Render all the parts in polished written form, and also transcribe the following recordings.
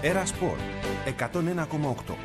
Έρα Σπορ 101,8.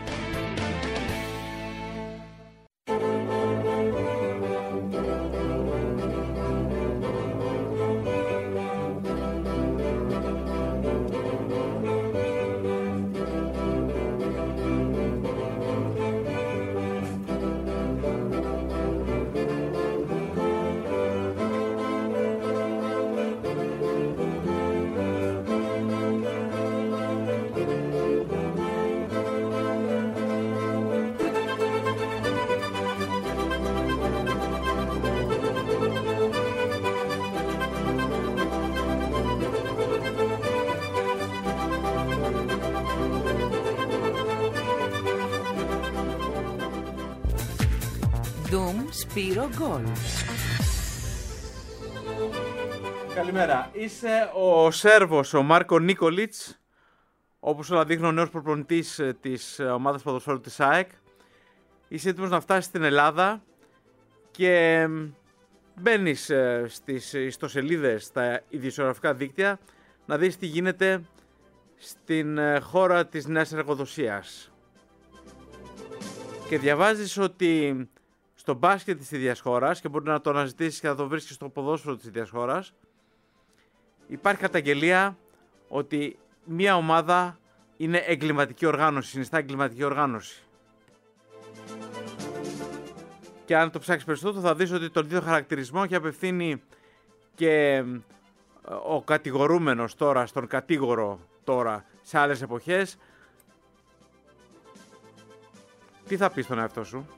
Σπύρο Γκολ. Καλημέρα. Είσαι ο Σέρβος, ο Μάρκο Νίκολιτς, όπως όλα δείχνει ο νέος προπονητής της ομάδας ποδοσφαίρου της ΑΕΚ. Είσαι έτοιμος να φτάσεις στην Ελλάδα και μπαίνεις στις ιστοσελίδες, στα ειδησιογραφικά δίκτυα, να δεις τι γίνεται στην χώρα της νέας εργοδοσίας. Και διαβάζεις ότι στο μπάσκετ της ίδιας χώρας, και μπορεί να το αναζητήσεις και να το βρίσκεις στο ποδόσφαιρο της ίδιας χώρας, υπάρχει καταγγελία ότι μια ομάδα είναι εγκληματική οργάνωση, συνιστά εγκληματική οργάνωση. Και αν το ψάξεις περισσότερο θα δεις ότι τον ίδιο χαρακτηρισμό έχει απευθύνει και ο κατηγορούμενος τώρα, στον κατήγορο τώρα, σε άλλες εποχές. Τι θα πεις στον εαυτό σου?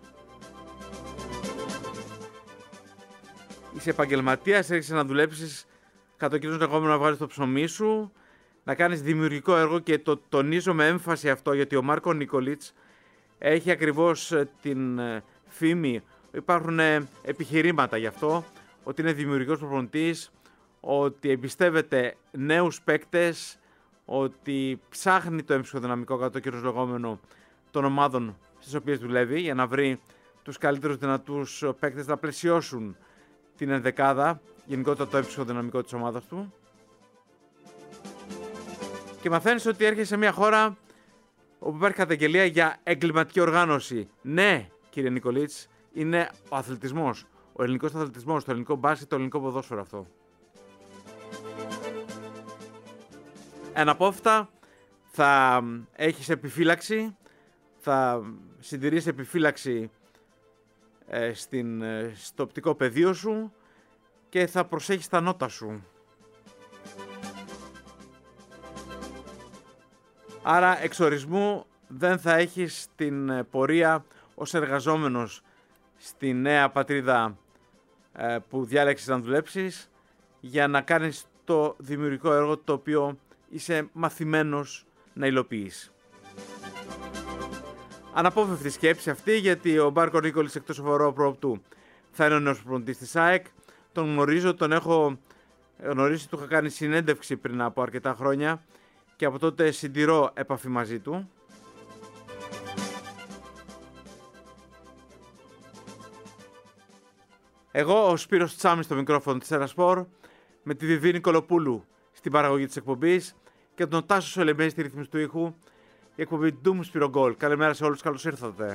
Είσαι επαγγελματίας, έρχεσαι να δουλέψεις κατά το κοινό λεγόμενο, να βγάλεις το ψωμί σου, να κάνεις δημιουργικό έργο, και το τονίζω με έμφαση αυτό, γιατί ο Μάρκο Νίκολιτς έχει ακριβώς την φήμη, υπάρχουν επιχειρήματα γι' αυτό, ότι είναι δημιουργικός προπονητής, ότι εμπιστεύεται νέους παίκτες, ότι ψάχνει το εμψυχοδυναμικό κατά το κοινό λεγόμενο των ομάδων στις οποίες δουλεύει, για να βρει τους καλύτερους δυνατούς παίκτες να πλαισιώσουν την ενδεκάδα, γενικότερα το ψυχοδυναμικό της ομάδας του. Και μαθαίνεις ότι έρχεσαι σε μια χώρα όπου υπάρχει καταγγελία για εγκληματική οργάνωση. Ναι, κύριε Νικολίτς, είναι ο αθλητισμός, ο ελληνικός αθλητισμός, το ελληνικό μπάσκετ, το ελληνικό ποδόσφαιρο αυτό. Εναπόφευκτα θα έχεις επιφύλαξη, θα συντηρείς επιφύλαξη στο οπτικό πεδίο σου και θα προσέχεις τα νότα σου. Άρα εξορισμού δεν θα έχεις την πορεία ως εργαζόμενος στη νέα πατρίδα που διάλεξες να δουλέψεις, για να κάνεις το δημιουργικό έργο το οποίο είσαι μαθημένος να υλοποιείς. Αναπόφευκτη σκέψη αυτή, γιατί ο Μάρκο Νίκολιτς, εκτός σοβαρό πρόπτου, θα είναι ο νέος προπονητής της ΑΕΚ. Τον γνωρίζω, τον έχω γνωρίσει, του είχα κάνει συνέντευξη πριν από αρκετά χρόνια και από τότε συντηρώ επαφή μαζί του. Εγώ, ο Σπύρος Τσάμις στο μικρόφωνο της Έρα Σπορ, με τη Βιβί Νικολοπούλου στην παραγωγή της εκπομπής και τον Τάσο Σολεμένη στη ρύθμιση του ήχου, η εκπομπή Ντουμ Σπύρο Γκολ. Καλημέρα σε όλους, καλώς ήρθατε.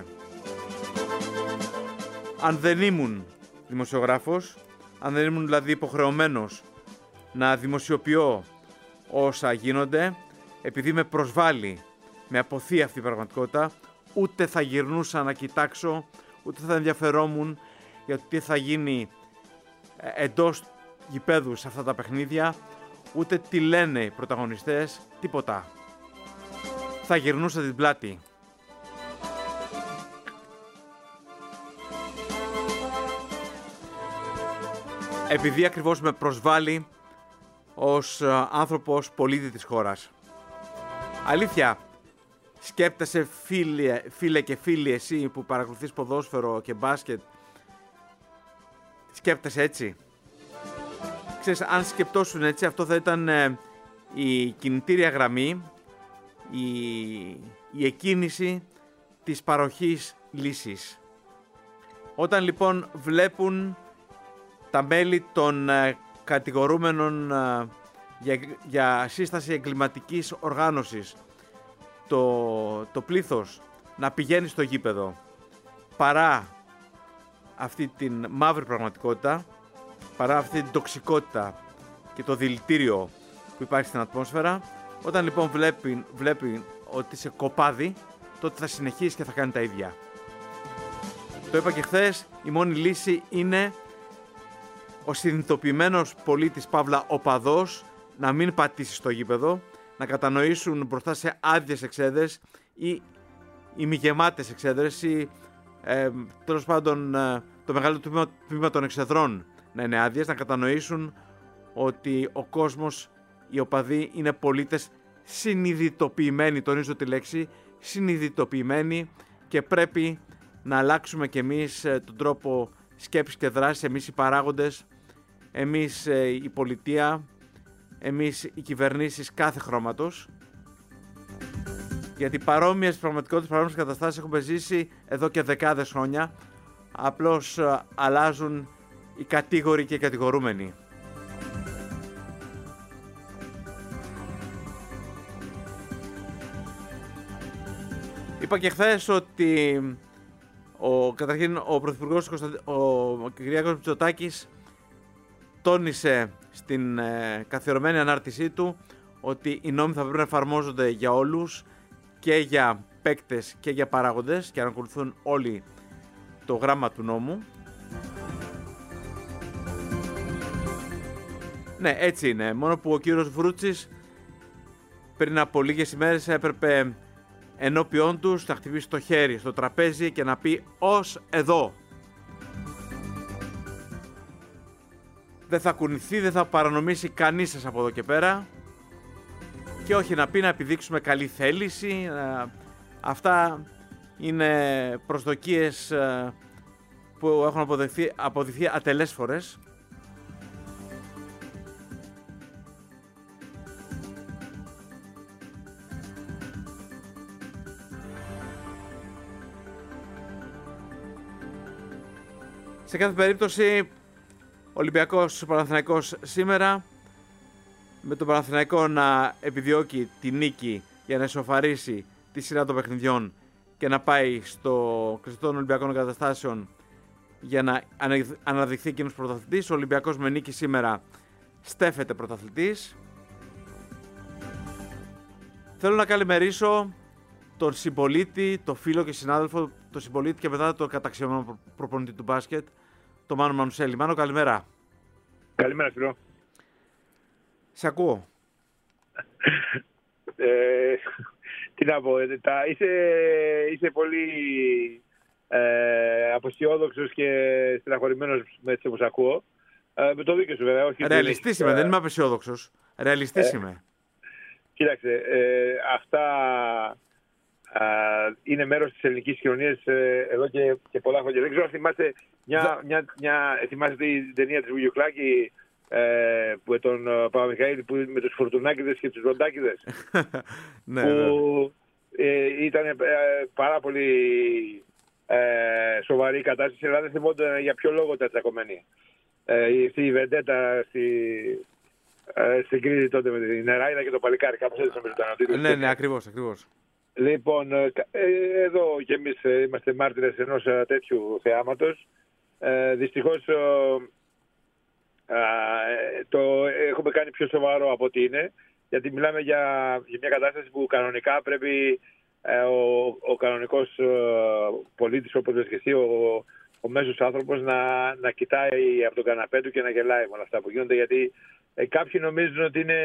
Αν δεν ήμουν δημοσιογράφος, αν δεν ήμουν δηλαδή υποχρεωμένος να δημοσιοποιώ όσα γίνονται, επειδή με προσβάλλει, με αποθεί αυτή η πραγματικότητα, ούτε θα γυρνούσα να κοιτάξω, ούτε θα ενδιαφερόμουν για το τι θα γίνει εντός γηπέδου σε αυτά τα παιχνίδια, ούτε τι λένε οι πρωταγωνιστές, τίποτα. Θα γυρνούσα την πλάτη. Επειδή ακριβώς με προσβάλλει ως άνθρωπος πολίτη της χώρας. Αλήθεια, σκέπτεσαι φίλε και φίλοι, εσύ που παρακολουθείς ποδόσφαιρο και μπάσκετ, σκέπτεσαι έτσι? Ξέρεις, αν σκεπτόσουν έτσι, αυτό θα ήταν η κινητήρια γραμμή, η εκκίνηση της παροχής λύσης. Όταν λοιπόν βλέπουν τα μέλη των κατηγορούμενων για σύσταση εγκληματικής οργάνωσης το πλήθος να πηγαίνει στο γήπεδο παρά αυτή την μαύρη πραγματικότητα, παρά αυτή την τοξικότητα και το δηλητήριο που υπάρχει στην ατμόσφαιρα, όταν λοιπόν βλέπει ότι είσαι κοπάδι, τότε θα συνεχίσει και θα κάνει τα ίδια. Το είπα και χθες, η μόνη λύση είναι ο συνειδητοποιημένος πολίτης παύλα οπαδός να μην πατήσει στο γήπεδο, να κατανοήσουν μπροστά σε άδειες εξέδρες ή ημιγεμάτες εξέδρες ή τέλος πάντων το μεγάλο τμήμα των εξεδρών να είναι άδειες, να κατανοήσουν ότι ο κόσμος, οι οπαδοί είναι πολίτες συνειδητοποιημένοι, τονίζω τη λέξη, συνειδητοποιημένοι, και πρέπει να αλλάξουμε κι εμείς τον τρόπο σκέψης και δράσης, εμείς οι παράγοντες, εμείς η πολιτεία, εμείς οι κυβερνήσεις κάθε χρώματος, γιατί παρόμοιες πραγματικότητες, παρόμοιες καταστάσεις έχουμε ζήσει εδώ και δεκάδες χρόνια, απλώς αλλάζουν οι κατήγοροι και οι κατηγορούμενοι. Είπα και χθες ότι καταρχήν ο Πρωθυπουργός ο Κυριάκος Μητσοτάκης τόνισε στην καθιερωμένη ανάρτησή του ότι οι νόμοι θα πρέπει να εφαρμόζονται για όλους, και για παίκτες και για παράγοντες, και να ακολουθούν όλοι το γράμμα του νόμου. Ναι, έτσι είναι. Μόνο που ο κύριος Βρούτσης πριν από λίγες ημέρες έπρεπε ενώπιόν τους να χτυπήσει το χέρι στο τραπέζι και να πει «Ως εδώ». Δεν θα κουνηθεί, δεν θα παρανομήσει κανείς σας από εδώ και πέρα, και όχι να πει να επιδείξουμε καλή θέληση. Αυτά είναι προσδοκίες που έχουν αποδειχθεί ατελές φορές. Σε κάθε περίπτωση, Ολυμπιακός Παναθηναϊκός σήμερα, με τον Παναθηναϊκό να επιδιώκει τη νίκη για να εσωφαρίσει τη σειρά των παιχνιδιών και να πάει στο κλειστό των Ολυμπιακών Εγκαταστάσεων για να αναδειχθεί εκείνος πρωταθλητής. Ο Ολυμπιακός με νίκη σήμερα στέφεται πρωταθλητής. Θέλω να καλημερίσω τον συμπολίτη, τον φίλο και συνάδελφο, τον συμπολίτη και μετά τον καταξιωμένο προπονητή του μπάσκετ, τον Μάνο Μανουσέλη. Μάνο, καλημέρα. Καλημέρα, φίλο. Σε ακούω. Τι να πω, είσαι πολύ αποσιόδοξος και στεναχωρημένος με έτσι όπως ακούω. Με το δίκιο σου βέβαια. Ρεαλιστής είμαι, δεν είμαι απεσιόδοξος. Ρεαλιστής είμαι. Κοίταξε, αυτά είναι μέρος της ελληνικής κοινωνίας εδώ και πολλά χρόνια. Δεν ξέρω αν θυμάστε θυμάστε την ταινία της Βουγιουκλάκη, που τον Παπαμιχαήλ, που με τους Φορτουνάκηδες και τους Ροντάκηδες, ναι, που ήταν πάρα πολύ σοβαρή η κατάσταση, αλλά δεν θυμόνταν για ποιο λόγο ήταν τσακωμένοι. Στη Βεντέτα, στην κρίση τότε με την Νεράιδα και το Παλικάρι, κάπως έτσι ήταν. Ναι, ακριβώς. Λοιπόν, εδώ και εμείς είμαστε μάρτυρες ενός τέτοιου θεάματος. Δυστυχώς το έχουμε κάνει πιο σοβαρό από ό,τι είναι, γιατί μιλάμε για μια κατάσταση που κανονικά πρέπει ο κανονικός πολίτης, όπως λες και εσύ, ο μέσος άνθρωπος να κοιτάει από τον καναπέ του και να γελάει με όλα αυτά που γίνονται, γιατί κάποιοι νομίζουν ότι είναι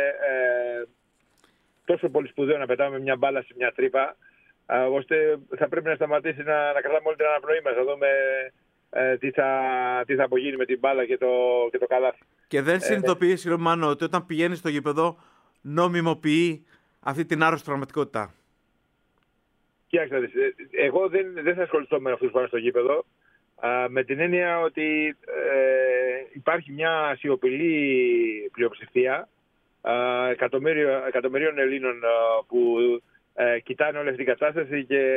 τόσο πολύ σπουδαίο να πετάμε μια μπάλα σε μια τρύπα, ώστε θα πρέπει να σταματήσει να κρατάμε όλη την αναπνοή μας, να δούμε τι θα απογίνει με την μπάλα και το καλάθι. Και δεν συνειδητοποιεί, Μάνο, ότι όταν πηγαίνει στο γήπεδο νομιμοποιεί αυτή την άρρωστη πραγματικότητα. Κοιτάξτε, εγώ δεν θα ασχοληθώ με αυτούς που πάνε στο γήπεδο, με την έννοια ότι υπάρχει μια σιωπηλή πλειοψηφία εκατομμυρίων Ελλήνων που κοιτάνε όλη αυτή την κατάσταση και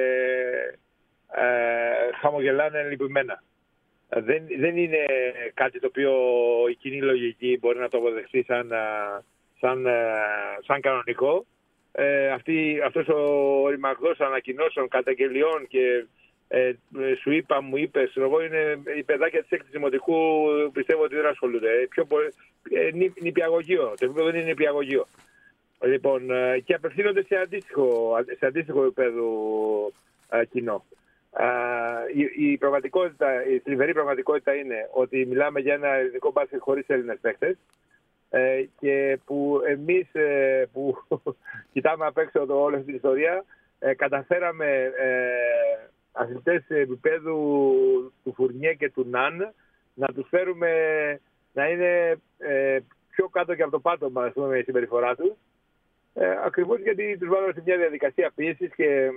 χαμογελάνε λυπημένα. Δεν είναι κάτι το οποίο η κοινή λογική μπορεί να το αποδεχθεί σαν κανονικό. αυτός ο ρημαγδός ανακοινώσεων, καταγγελιών και σου είπα, μου είπες, εγώ είναι οι παιδάκια της έκτης δημοτικού, πιστεύω ότι δεν ασχολούνται. Νηπιαγωγείο, το επίπεδο είναι νηπιαγωγείο. Λοιπόν, και απευθύνονται σε αντίστοιχο επίπεδο κοινό. Η θλιβερή πραγματικότητα είναι ότι μιλάμε για ένα ελληνικό μπάσκετ χωρίς Έλληνες παίκτες και που εμείς που κοιτάμε απ' έξω όλη αυτή την ιστορία καταφέραμε αθλητές επίπεδου του Φουρνιέ και του Ναν να τους φέρουμε να είναι πιο κάτω και από το πάτωμα, ας πούμε, η συμπεριφορά τους, ακριβώς γιατί τους βάλαμε σε μια διαδικασία πίεσης και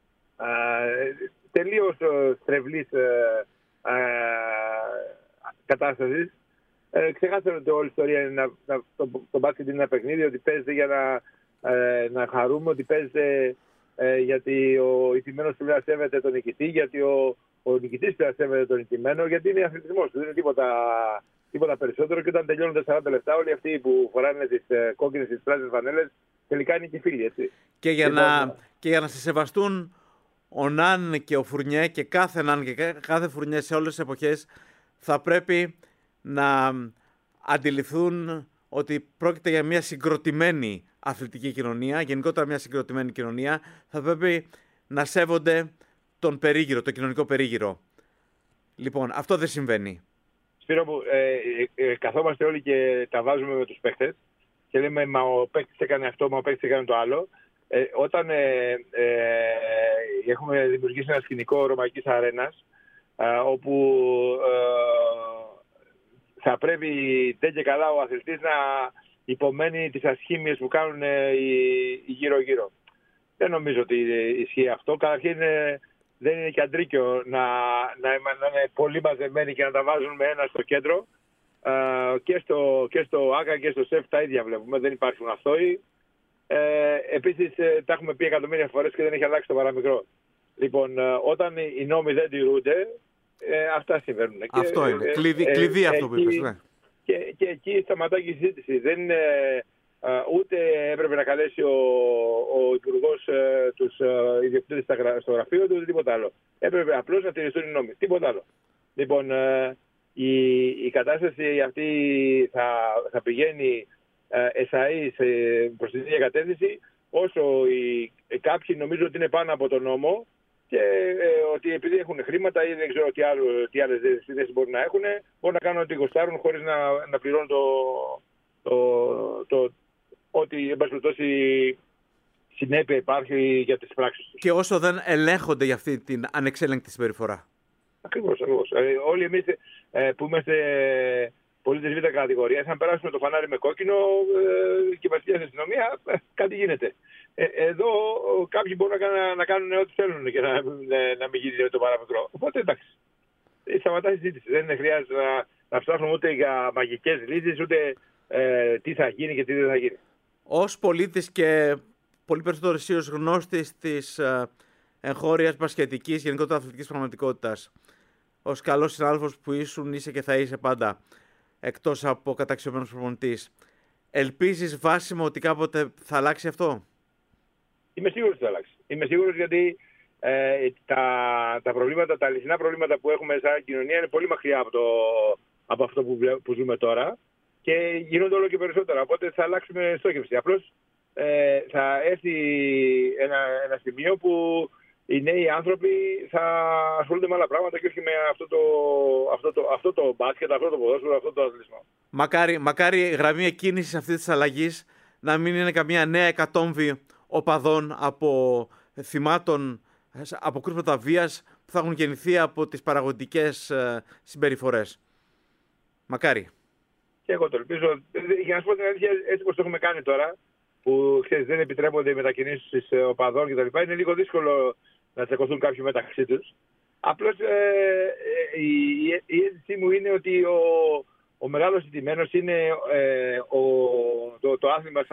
τελείως στρεβλής κατάστασης. Ξεχάσαμε ότι όλη η ιστορία είναι το μπάσκετ είναι ένα παιχνίδι, ότι παίζεται για να χαρούμε, ότι παίζεται γιατί ο ηττημένος πρέπει να σέβεται τον νικητή, γιατί ο νικητής πρέπει να σέβεται τον ηττημένο, γιατί είναι αθλητισμός, δεν είναι τίποτα περισσότερο. Και όταν τελειώνουν τα 40 λεπτά, όλοι αυτοί που φοράνε τις κόκκινες και τις πράσινες φανέλες τελικά είναι και φίλοι, έτσι. Και για να σε σεβαστούν ο Ναν και ο Φουρνιέ και κάθε Ναν και κάθε Φουρνιέ σε όλες τις εποχές θα πρέπει να αντιληφθούν ότι πρόκειται για μια συγκροτημένη αθλητική κοινωνία, γενικότερα μια συγκροτημένη κοινωνία, θα πρέπει να σέβονται τον περίγυρο, το κοινωνικό περίγυρο. Λοιπόν, αυτό δεν συμβαίνει. Σπύρο μου, καθόμαστε όλοι και τα βάζουμε με τους παίκτες και λέμε μα ο παίκτης έκανε αυτό, μα ο παίκτης έκανε το άλλο. Όταν έχουμε δημιουργήσει ένα σκηνικό ρωμαϊκής αρένας, όπου θα πρέπει και καλά ο αθλητής να υπομένει τις ασχήμιες που κάνουν οι γύρω-γύρω. Δεν νομίζω ότι ισχύει αυτό. Καταρχήν δεν είναι και αντρίκιο να είναι πολύ μαζεμένοι και να τα βάζουν με ένα στο κέντρο. Και στο ΆΚΑ και στο ΣΕΦ τα ίδια βλέπουμε. Δεν υπάρχουν αυτόοι. Επίσης τα έχουμε πει εκατομμύρια φορές και δεν έχει αλλάξει το παραμικρό. Λοιπόν, όταν οι νόμοι δεν τηρούνται, αυτά συμβαίνουν. Αυτό είναι. Κλειδί αυτό που είπες. Ναι. Και εκεί σταματάει η συζήτηση. Δεν είναι, ούτε έπρεπε να καλέσει ο Υπουργός τους ιδιοκτήτες στο γραφείο του, ούτε τίποτα άλλο. Έπρεπε απλώς να τηρηθούν οι νόμοι. Τίποτα άλλο. Λοιπόν, η κατάσταση αυτή θα πηγαίνει εσαΐ προς την ίδια κατεύθυνση, όσο κάποιοι νομίζουν ότι είναι πάνω από τον νόμο και ότι επειδή έχουν χρήματα ή δεν ξέρω τι άλλες θέσεις μπορεί να έχουν, μπορούν να κάνουν ό,τι γουστάρουν χωρίς να πληρώνουν ό,τι εν πάση περιπτώσει συνέπεια υπάρχει για τις πράξεις τους. Και όσο δεν ελέγχονται για αυτή την ανεξέλεγκτη συμπεριφορά. Ακριβώς. Όλοι εμείς που είμαστε πολίτες β' κατηγορία, αν περάσουμε το φανάρι με κόκκινο και βασιλιά στην αστυνομία, κάτι γίνεται. Εδώ κάποιοι μπορούν να κάνουν ό,τι θέλουν και να μην γίνει το παραμικρό. Οπότε εντάξει. Σταματάει η συζήτηση. Δεν χρειάζεται να ψάχνουμε ούτε για μαγικές λύσεις, ούτε τι θα γίνει και τι δεν θα γίνει. Ως πολίτης και πολύ περισσότερο εσύ ως γνώστης της εγχώριας μπασκετικής, γενικότερα αθλητικής πραγματικότητας, ως καλός συνάδελφος που ήσουν, είσαι και θα είσαι πάντα, εκτός από καταξιωμένος προπονητής, ελπίζεις βάσιμο ότι κάποτε θα αλλάξει αυτό? Είμαι σίγουρος ότι θα αλλάξει. Είμαι σίγουρος γιατί τα προβλήματα, τα αληθινά προβλήματα που έχουμε σαν κοινωνία είναι πολύ μακριά από αυτό που ζούμε τώρα και γίνονται όλο και περισσότερα. Οπότε θα αλλάξουμε στόχευση. Απλώς θα έρθει ένα σημείο που οι νέοι άνθρωποι θα ασχολούνται με άλλα πράγματα και όχι με αυτό το μπάσκετ, αυτό το ποδόσφαιρο, αυτό το αθλητισμό. Μακάρι η γραμμή εκκίνησης αυτής της αλλαγής να μην είναι καμία νέα εκατόμβη οπαδών από θυμάτων από κρούσματα βίας που θα έχουν γεννηθεί από τις παραγωγικές συμπεριφορές. Μακάρι. Και εγώ το ελπίζω. Για να σου πω την αλήθεια, έτσι όπως το έχουμε κάνει τώρα, που ξέρεις, δεν επιτρέπονται οι μετακινήσεις οπαδών κτλ., είναι λίγο δύσκολο να τσακωθούν κάποιοι μεταξύ τους. Απλώς η αίσθησή μου είναι ότι ο μεγάλος ηττημένος είναι το άθλημα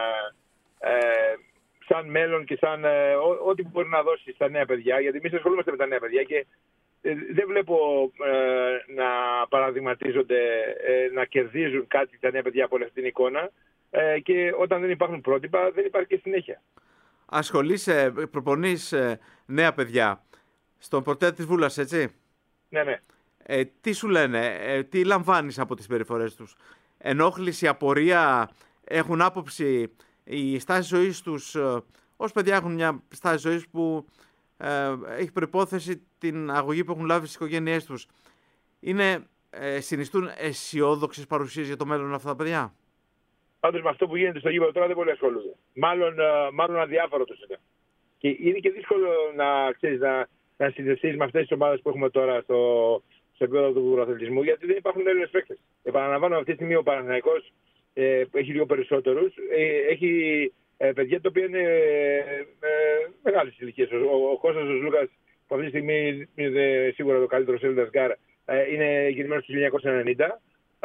σαν μέλλον και σαν ό,τι μπορεί να δώσει στα νέα παιδιά, γιατί εμείς ασχολούμαστε με τα νέα παιδιά και δεν βλέπω να παραδειγματίζονται, να κερδίζουν κάτι τα νέα παιδιά από αυτή την εικόνα. και όταν δεν υπάρχουν πρότυπα δεν υπάρχει και συνέχεια. Ασχολείσαι, προπονείς νέα παιδιά στον πορτέα της Βούλας, έτσι? Ναι, ναι. Τι σου λένε, τι λαμβάνεις από τις περιφορές τους? Ενόχληση, απορία, έχουν άποψη, η στάση ζωής τους, ως παιδιά έχουν μια στάση ζωής που έχει προϋπόθεση την αγωγή που έχουν λάβει στις οικογένειές τους. Συνιστούν αισιόδοξες παρουσίες για το μέλλον αυτά τα παιδιά? Πάντως με αυτό που γίνεται στο γήπεδο τώρα δεν πολύ ασχολούνται. Μάλλον αδιάφορο τους είναι. Και είναι και δύσκολο να συνδεθείς με αυτές τις ομάδες που έχουμε τώρα στο επίπεδο του πρωταθλητισμού, γιατί δεν υπάρχουν Έλληνες παίκτες. Επαναλαμβάνω, αυτή τη στιγμή ο Παναθηναϊκός που έχει λίγο περισσότερους, έχει παιδιά τα οποία είναι μεγάλες ηλικίες. Ο Κώστας ο Λούκας, που αυτή τη στιγμή είναι σίγουρα το καλύτερο Έλληνας γκάρ, είναι γεννημένος το 1990.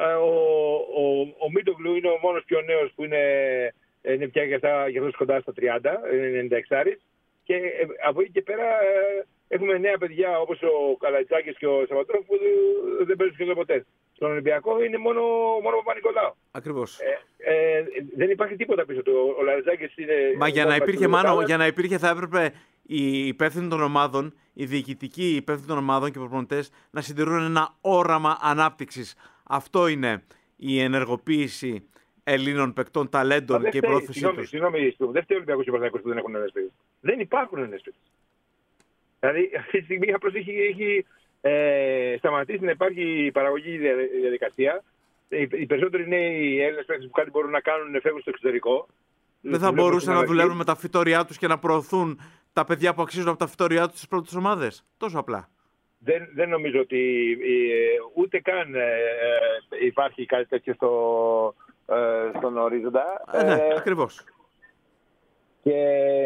Ο Μίτογλου είναι ο μόνος πιο νέος που είναι πια για αυτός κοντά στα 30, είναι 96. Και από εκεί και πέρα έχουμε νέα παιδιά όπως ο Καλαϊτσάκης και ο Σαββατρόφ που δεν παίζουν σχεδόν ποτέ. Στον Ολυμπιακό είναι μόνο ο Παπα-Νικολάου. Ακριβώς. Δεν υπάρχει τίποτα πίσω του. Ο Λαριτζάκης είναι... Μα για να υπήρχε θα έπρεπε οι υπεύθυνοι των ομάδων, οι διοικητικοί υπεύθυνοι των ομάδων και οι προπονητές να συντηρούν ένα όραμα ανάπτυξης. Αυτό είναι η ενεργοποίηση Ελλήνων παικτών ταλέντων και η πρόθεσή τους. Συγγνώμη, δεν φταίει ο Ολυμπιακός και ο Παναθηναϊκός που δεν έχουν Έλληνες παίκτες. Δεν υπάρχουν Έλληνες παίκτες. Δηλαδή αυτή τη στιγμή απλώς έχει σταματήσει να υπάρχει παραγωγή διαδικασία. Οι περισσότεροι νέοι Έλληνες παίκτες που κάτι μπορούν να κάνουν φεύγουν στο εξωτερικό. Δεν θα μπορούσαν να δουλεύουν με τα φυτόριά τους και να προωθούν τα παιδιά που αξίζουν από τα φυτόριά τους στις πρώτες ομάδες? Τόσο απλά. Δεν νομίζω ότι ούτε καν υπάρχει κάτι τέτοιο στον ορίζοντα. Ναι, ακριβώς. Και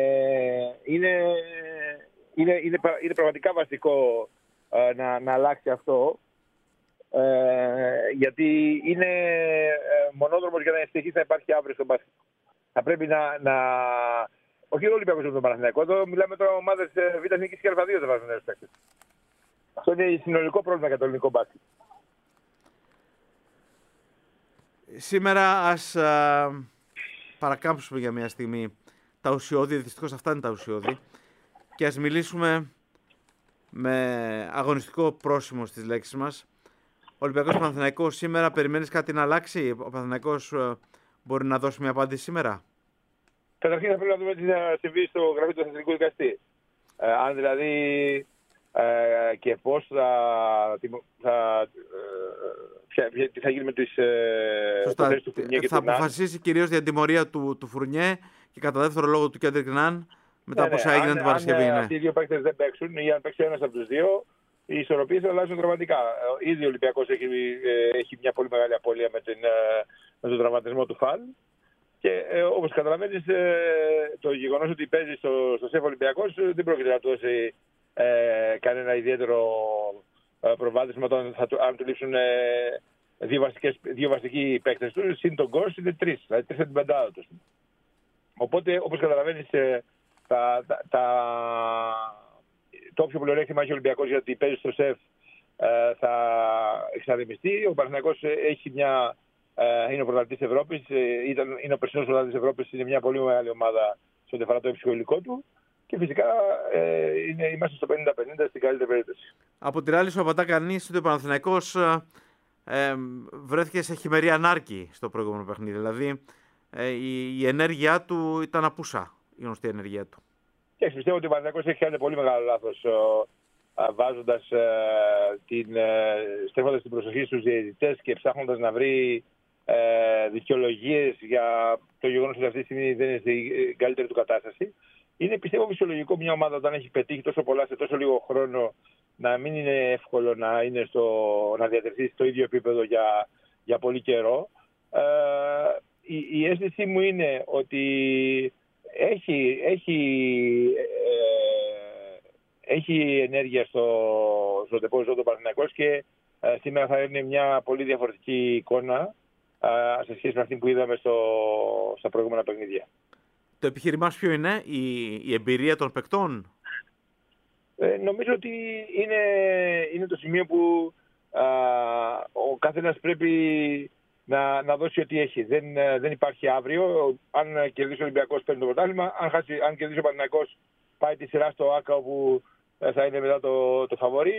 είναι πραγματικά βασικό να αλλάξει αυτό, γιατί είναι μονόδρομος για να συνεχίσει να υπάρχει αύριο στο μπάσκετ. Θα πρέπει όχι ο Ολυμπιακός με τον Παναθηναϊκό, εδώ μιλάμε τώρα ομάδες Β' Εθνικής και Α2 δεν βάζουν νέους παίκτες. Αυτό είναι συνολικό πρόβλημα για το ελληνικό μπάσκετ. Σήμερα ας παρακάμψουμε για μια στιγμή τα ουσιώδη, δυστυχώς αυτά είναι τα ουσιώδη, και ας μιλήσουμε με αγωνιστικό πρόσημο στις λέξεις μας. Ο Ολυμπιακός Παναθηναϊκός σήμερα, περιμένεις κάτι να αλλάξει? Ο Παναθηναϊκός μπορεί να δώσει μια απάντηση σήμερα? Καταρχήν θα πρέπει να δούμε τι θα συμβεί στο γραφείο του Εθνικού Δικαστή. Αν δηλαδή και πώς τι θα γίνει με τις υποθέσεις του Φουρνιέ και θα αποφασίσει κυρίως για την τιμωρία του Φουρνιέ και κατά δεύτερο λόγο του Κέντρικ Ναν μετά από όσα έγιναν την Παρασκευή. Αν αυτοί οι δύο παίκτες δεν παίξουν ή αν παίξει ένας από τους δύο, οι ισορροπίες αλλάζουν δραματικά. Ήδη ο Ολυμπιακός έχει μια πολύ μεγάλη απώλεια με τον τραυματισμό του Φαλ. Και όπως καταλαβαίνεις, το γεγονός ότι παίζει στο ΣΕΦ Ολυμπιακός δεν πρόκειται να του δώσει κανένα ιδιαίτερο προβάδισμα αν του λείψουν δύο βασικοί παίκτες του. Συν τον Γκος είναι τρεις, δηλαδή τρεις από την πεντάδα τους. Οπότε, όπως καταλαβαίνεις, το όποιο πλεονέκτημα έχει ο Ολυμπιακός γιατί παίζει στο ΣΕΦ θα εξαδημιστεί. Ο Παναθηναϊκός είναι ο πρωταθλητής Ευρώπης, είναι ο περσινός πρωταθλητής Ευρώπης, είναι μια πολύ μεγάλη ομάδα σε ό,τι αφορά το ψυχολογικό του και φυσικά είμαστε στο 50-50 στην καλύτερη περίπτωση. Από την άλλη, σου απαντά κανείς ότι ο Παναθηναϊκός βρέθηκε σε χειμερή ανάρκη στο προηγούμενο παιχνίδι. Δηλαδή η ενέργειά του ήταν απούσα, η γνωστή ενέργειά του. Και πιστεύω ότι ο Παναθηναϊκός έχει κάνει πολύ μεγάλο λάθος στρέφοντας την προσοχή στους διαιτητές και ψάχνοντας να βρει δικαιολογίες για το γεγονός ότι αυτή τη στιγμή δεν είναι στην καλύτερη του κατάσταση. Είναι, πιστεύω, φυσιολογικό μια ομάδα όταν έχει πετύχει τόσο πολλά σε τόσο λίγο χρόνο να μην είναι εύκολο να διατηρηθεί στο ίδιο επίπεδο για πολύ καιρό. Η αίσθησή μου είναι ότι έχει ενέργεια στο τεπόζιτο του Παναθηναϊκός και σήμερα θα είναι μια πολύ διαφορετική εικόνα σε σχέση με αυτή που είδαμε στα προηγούμενα παιχνίδια. Το επιχείρημά σου ποιο είναι, η εμπειρία των παικτών? Νομίζω ότι είναι το σημείο που ο καθένας πρέπει να δώσει ό,τι έχει. Δεν υπάρχει αύριο. Αν κερδίσει ο Ολυμπιακός παίρνει το πρωτάθλημα. Αν κερδίσει ο Παναθηναϊκός πάει τη σειρά στο ΆΚΑ όπου θα είναι μετά το φαβορί.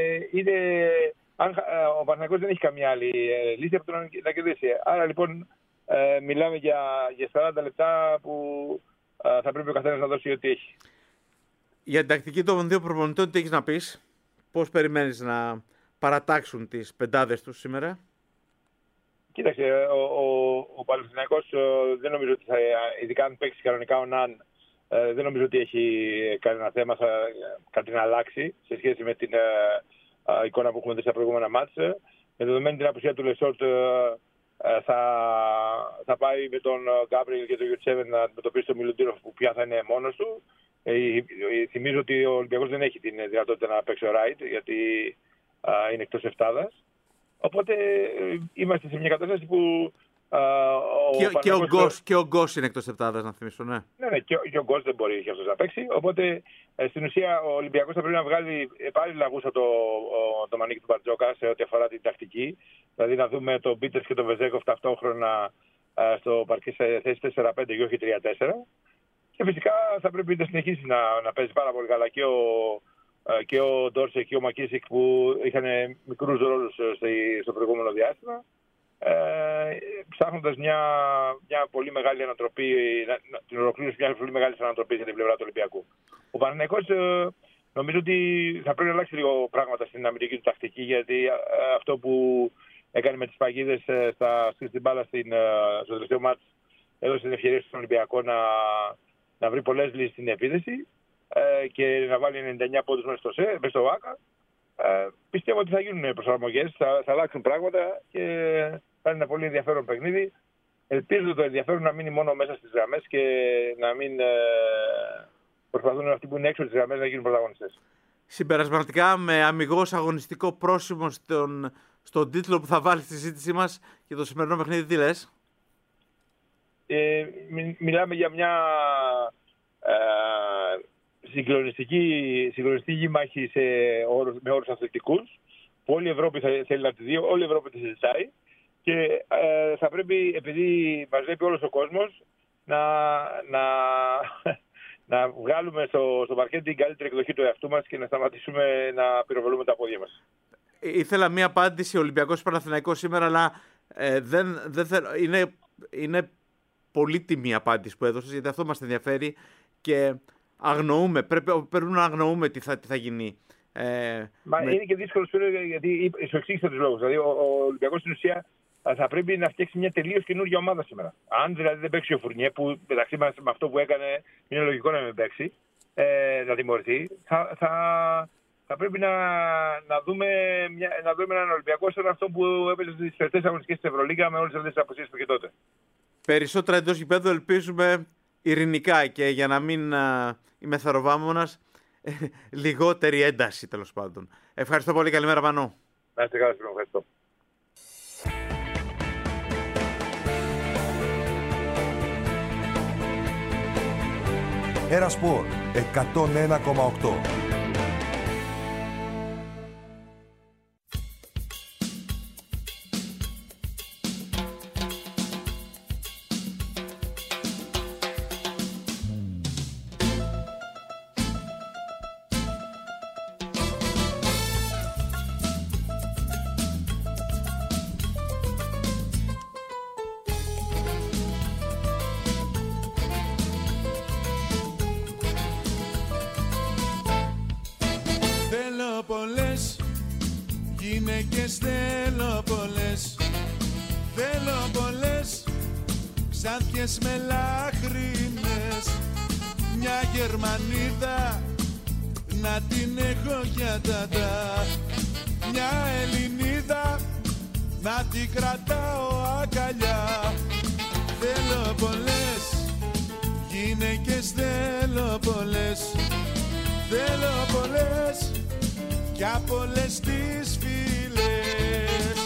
Ο Παναθηναϊκός δεν έχει καμία άλλη λύση από το να κερδίσει. Άρα λοιπόν μιλάμε για 40 λεπτά που θα πρέπει ο καθένας να δώσει ό,τι έχει. Για την τακτική των δύο προπονητών, τι έχεις να πεις? Πώς περιμένεις να παρατάξουν τις πεντάδες τους σήμερα? Κοίταξε, ο Παναθηναϊκός δεν νομίζω ότι ειδικά αν παίξει κανονικά ο Ναν, δεν νομίζω ότι έχει κανένα θέμα κάτι να αλλάξει σε σχέση με την εικόνα που έχουμε δει στα προηγούμενα μάτς. Με δεδομένη την απουσία του Λεσόρτ θα πάει με τον Γκάμπριελ και τον Γιουτσέβεν να αντιμετωπίσει τον Μιλουτίνοφ που πια θα είναι μόνος του. Θυμίζω ότι ο Ολυμπιακός δεν έχει την δυνατότητα να παίξει ο Ράιτ γιατί είναι εκτός εφτάδας. Οπότε είμαστε σε μια κατάσταση που και ο Γκος είναι εκτός επτάδας, να θυμίσω, ναι. Ναι, και ο Γκος δεν μπορεί και αυτός να παίξει. Οπότε στην ουσία ο Ολυμπιακός θα πρέπει να βγάλει πάλι λαγούσα το μανίκι του Μπαρτζόκα σε ό,τι αφορά την τακτική. Δηλαδή να δούμε τον Πίτερς και τον Βεζέκοφ ταυτόχρονα στο παρκή σε θέση 4-5 και όχι 3-4. Και φυσικά θα πρέπει να συνεχίσει να παίζει πάρα πολύ καλά και ο Ντόρσε και ο Μακίσικ που είχαν μικρούς ρόλους στο προηγούμενο διάστημα, ψάχνοντας μια πολύ μεγάλη ανατροπή, την ολοκλήρωση μια πολύ μεγάλη ανατροπή για την πλευρά του Ολυμπιακού. Ο Παναθηναϊκός νομίζω ότι θα πρέπει να αλλάξει λίγο πράγματα στην αμυντική του τακτική, γιατί αυτό που έκανε με τις παγίδες στην μπάλα στο τελευταίο μάτς έδωσε την ευκαιρία στον Ολυμπιακό να βρει πολλές λύσεις στην επίδεση και να βάλει 99 πόντους μέσα στο ΆΚΑ. Πιστεύω ότι θα γίνουν προσαρμογές, θα αλλάξουν πράγματα και θα είναι ένα πολύ ενδιαφέρον παιχνίδι. Ελπίζω το ενδιαφέρον να μείνει μόνο μέσα στις γραμμές και να μην προσπαθούν αυτοί που είναι έξω τις γραμμές να γίνουν πρωταγωνιστές. Συμπερασματικά, με αμιγώς αγωνιστικό πρόσημο στον τίτλο που θα βάλει στη συζήτησή μας για το σημερινό παιχνίδι, τι λες? Μιλάμε για μια συγκλονιστική μάχη με όρους αθλητικούς που όλη η Ευρώπη θέλει να τη δει, όλη η Ευρώπη τη συζητάει και θα πρέπει, επειδή μας βλέπει όλος ο κόσμος, να βγάλουμε στο παρκέ την καλύτερη εκδοχή του εαυτού μας και να σταματήσουμε να πυροβολούμε τα πόδια μας. Ήθελα μία απάντηση Ολυμπιακός Παναθηναϊκός σήμερα, αλλά δεν θέλω. Είναι πολύτιμη απάντηση που έδωσες, γιατί αυτό μας ενδιαφέρει και αγνοούμε, πρέπει να αγνοούμε τι θα γίνει. Είναι και δύσκολο γιατί σου εξήγησα τους λόγους. Δηλαδή ο Ολυμπιακός στην ουσία θα πρέπει να φτιάξει μια τελείως καινούργια ομάδα σήμερα. Αν δηλαδή δεν παίξει ο Φουρνιέ, που μεταξύ μας με αυτό που έκανε είναι λογικό να μην παίξει, να τιμωρηθεί, θα πρέπει να δούμε έναν Ολυμπιακό σαν αυτό που έπαιζε στις τελευταίες αγωνιστικές της Ευρωλίγκα με όλες αυτές τις αποσίες που είχε τότε. Περισσότερα εντός γηπέδου ελπίζουμε ειρηνικά και για να μην είμαι θεροβάμωνας, λιγότερη ένταση τέλος πάντων. Ευχαριστώ πολύ, καλημέρα Πανώ. Να είστε καλά, ευχαριστώ. Ένα Σπορ 101,8. Πολλές γυναίκες θέλω πολλές, θέλω πολλές ξάδειες με λάχρινες, μια Γερμανίδα να την έχω για τατά, μια Ελληνίδα να την κρατάω αγκαλιά. Θέλω πολλές γυναίκες, θέλω πολλές, θέλω πολλές κι από όλες τις φίλες.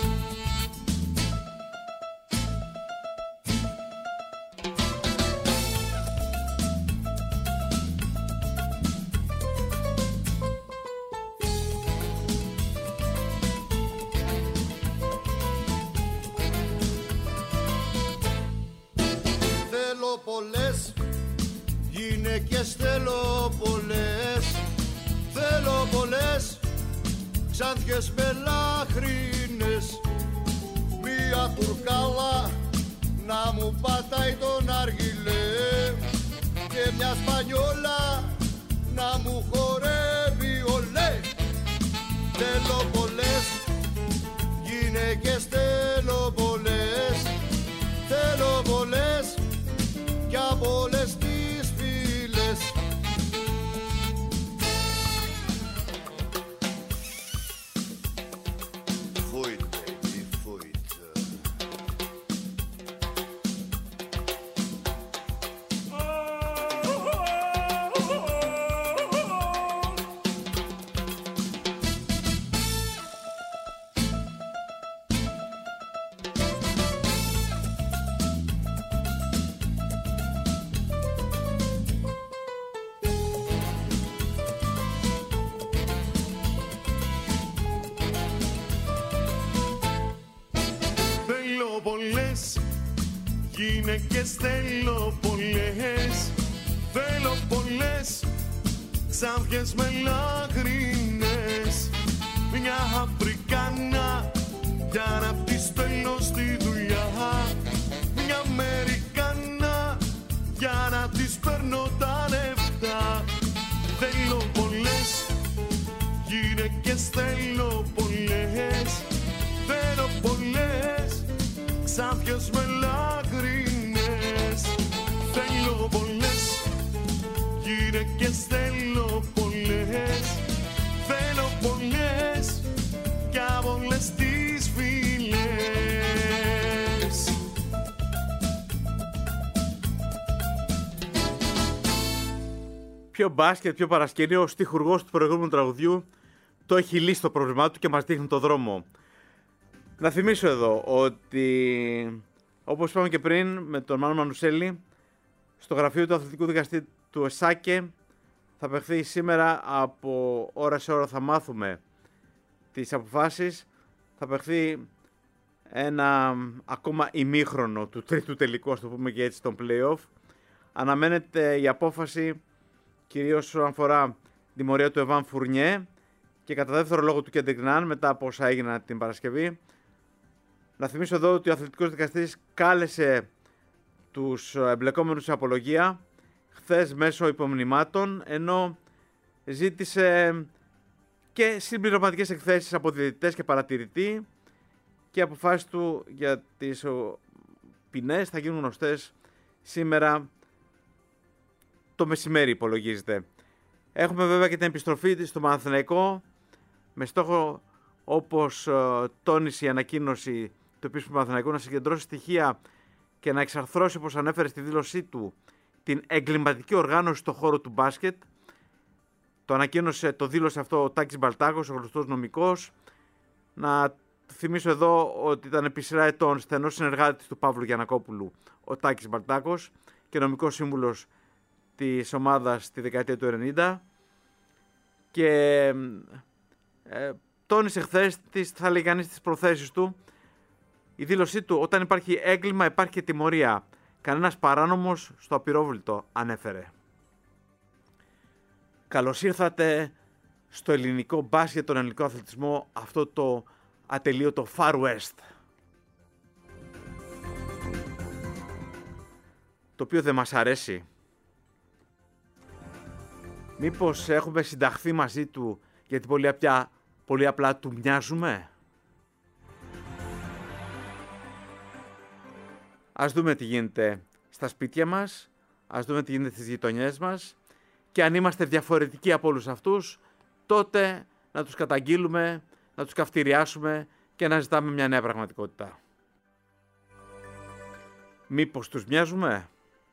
Ξάντιες με λάχρινες, μία τουρκάλα να μου πατάει τον αργυλέ και μια σπανιόλα να μου χορεύει ολέ. Θέλω πολλές γυναίκες, θέλω πολλές, θέλω πολλές κι από όλες τις φίλες. Γυναίκες θέλω πολλές, θέλω πολλές, ξάφιες με λάχρινες, μια Αφρικάνα για να της στέλνω στη δουλειά, μια Αμερικάνα για να της παίρνω τα λεφτά. Θέλω πολλές γυναίκες, θέλω πολλές, θέλω πολλές, ξάφιες με λάχρινες. Θέλω πολλές γυναίκες, θέλω πολλές, θέλω πολλές κι από όλες τις φίλες. Πιο μπάσκετ, πιο παρασκήνιο, ο στιχουργός του προηγούμενου τραγουδιού το έχει λύσει το πρόβλημά του και μας δείχνει το δρόμο. Να θυμίσω εδώ ότι, όπως είπαμε και πριν με τον Μάνο Μανουσέλη, στο γραφείο του αθλητικού δικαστή του ΕΣΑΚΕ θα παιχθεί σήμερα από ώρα σε ώρα, θα μάθουμε τις αποφάσεις. Θα παιχθεί ένα ακόμα ημίχρονο του τρίτου τελικού, ας το πούμε και έτσι, των play-off. Αναμένεται η απόφαση κυρίως όσον αφορά τη τιμωρία του Εβάν Φουρνιέ και κατά δεύτερο λόγο του Κέντρικ Ναν μετά από όσα έγιναν την Παρασκευή. Να θυμίσω εδώ ότι ο αθλητικός δικαστής κάλεσε τους εμπλεκόμενους σε απολογία χθες μέσω υπομνημάτων, ενώ ζήτησε και συμπληρωματικές εκθέσεις από διαιτητές και παρατηρητή, και οι αποφάσεις του για τις ποινές θα γίνουν γνωστές σήμερα το μεσημέρι, υπολογίζεται. Έχουμε βέβαια και την επιστροφή στο Παναθηναϊκό με στόχο, όπως τόνισε η ανακοίνωση του επίσημου Παναθηναϊκού, να συγκεντρώσει στοιχεία και να εξαρθρώσει, όπως ανέφερε στη δήλωσή του, την εγκληματική οργάνωση στον χώρο του μπάσκετ. Το δήλωσε αυτό ο Τάκης Μπαλτάκος, ο γνωστός νομικός. Να θυμίσω εδώ ότι ήταν επί σειρά ετών στενός συνεργάτης του Παύλου Γιαννακόπουλου ο Τάκης Μπαλτάκος και νομικός σύμβουλος της ομάδας στη δεκαετία του 90, και τόνισε χθες θα λέει κανείς τις προθέσεις του. Η δήλωσή του: όταν υπάρχει έγκλημα υπάρχει και τιμωρία. Κανένας παράνομος στο απειρόβλητο, ανέφερε. Καλώς ήρθατε στο ελληνικό μπάσκετ, τον ελληνικό αθλητισμό, αυτό το ατελείωτο Far West, το οποίο δεν μας αρέσει. Μήπως έχουμε συνταχθεί μαζί του γιατί πολύ απλά του μοιάζουμε? Ας δούμε τι γίνεται στα σπίτια μας, ας δούμε τι γίνεται στις γειτονιές μας, και αν είμαστε διαφορετικοί από όλους αυτούς, τότε να τους καταγγείλουμε, να τους καυτηριάσουμε και να ζητάμε μια νέα πραγματικότητα. Μήπως τους μοιάζουμε?